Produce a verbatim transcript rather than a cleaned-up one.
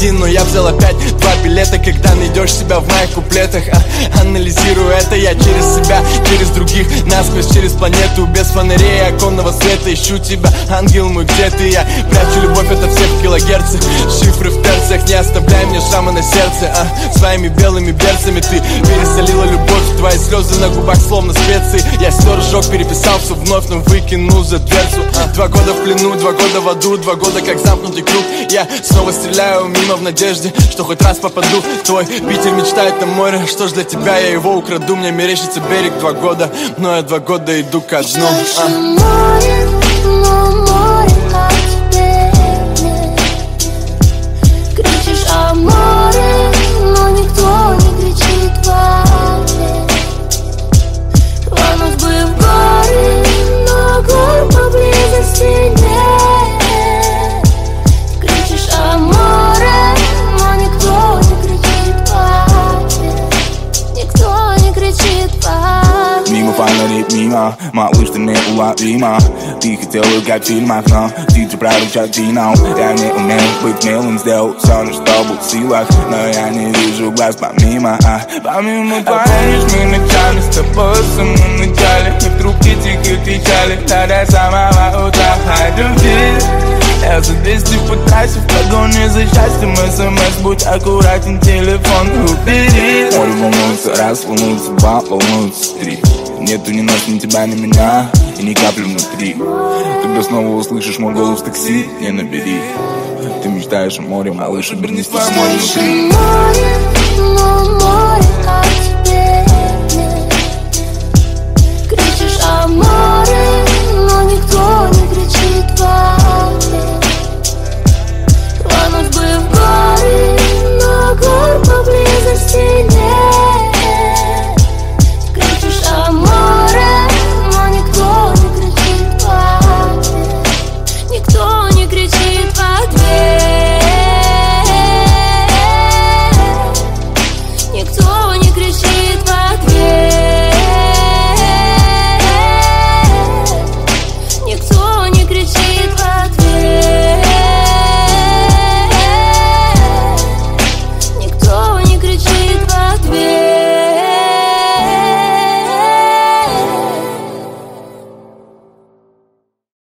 один, но я взял опять два билета. Когда найдешь себя в моих куплетах, а, анализирую это я через себя, через других, насквозь через планету. Без фонарей оконного света ищу тебя, ангел мой, где ты? Я прячу любовь ото всех в килогерцах, шифры в терциях, не оставляй мне шрама на сердце, а, своими белыми берцами ты пересолила любовь, твои слезы на губах словно специи. Я стер ожог, переписал все вновь, но выкинул за дверцу, а. Два года в плену, два года в аду, два года как замкнутый круг. Я снова стреляю мимо в надежде, что хоть раз попаду. Твой Питер мечтает на море, что ж для тебя я его украду. Мне мерещится берег два года, но я два года иду ко дну, а. Море, но море о тебе нет. Кричишь о море, но никто не кричит в ответ. Рвануть бы в горы, но гор поблизости нет. Кричишь о море, но никто не кричит в ответ. Никто не кричит в ответ. Мимо фонарей, мимо, малыш, ты неуловима. Ты хотела, как в фильмах, но ты же прорычал финал. Я не умею быть милым, сделал все, на что был в силах, но я не вижу глаз помимо, а помимо. А помнишь, мы ночами с тобой в самом начале, и вдруг эти кричали до самого утра. Любви, я за двести по трассе в погоне за счастьем. СМС, будь аккуратен, телефон убери. Море волнуется, раз волнуется, два волнуется, три. Нету ни нас, ни тебя, ни меня, и ни капли внутри. Когда снова услышишь мой голос в такси, не набери. Ты мечтаешь о море, малыш, обернись в море внутри. Море, но море о тебе.